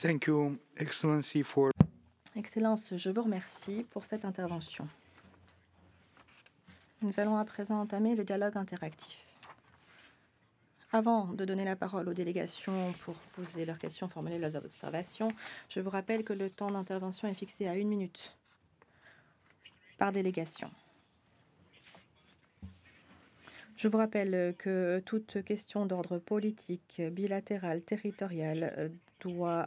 Thank you, Excellency, for Excellence, je vous remercie pour cette intervention. Nous allons à présent entamer le dialogue interactif. Avant de donner la parole aux délégations pour poser leurs questions, formuler leurs observations, je vous rappelle que le temps d'intervention est fixé à 1 minute par délégation. Je vous rappelle que toute question d'ordre politique, bilatéral, territorial doit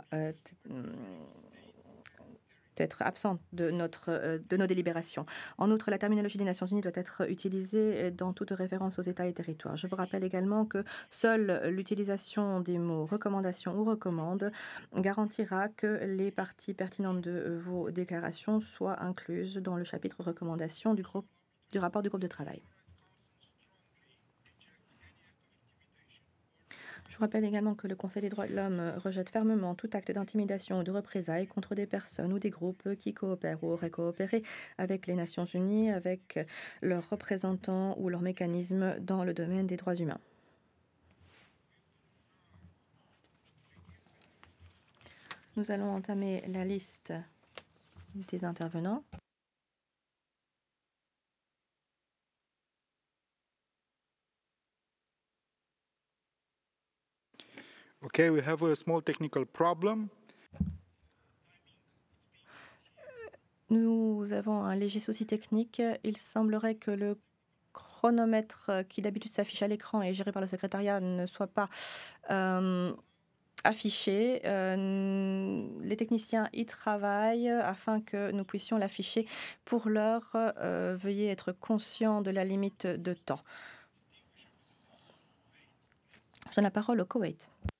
être absente de nos délibérations. En outre, la terminologie des Nations Unies doit être utilisée dans toute référence aux États et territoires. Je vous rappelle également que seule l'utilisation des mots recommandation ou recommande garantira que les parties pertinentes de vos déclarations soient incluses dans le chapitre recommandations du rapport du groupe de travail. Je vous rappelle également que le Conseil des droits de l'homme rejette fermement tout acte d'intimidation ou de représailles contre des personnes ou des groupes qui coopèrent ou auraient coopéré avec les Nations Unies, avec leurs représentants ou leurs mécanismes dans le domaine des droits humains. Nous allons entamer la liste des intervenants. Okay, we have a small technical problem. Nous avons un léger souci technique. Il semblerait que le chronomètre qui d'habitude s'affiche à l'écran et géré par le secrétariat ne soit pas affiché. Les techniciens y travaillent afin que nous puissions l'afficher. Pour l'heure, veuillez être conscient de la limite de temps. Je donne la parole au Koweït.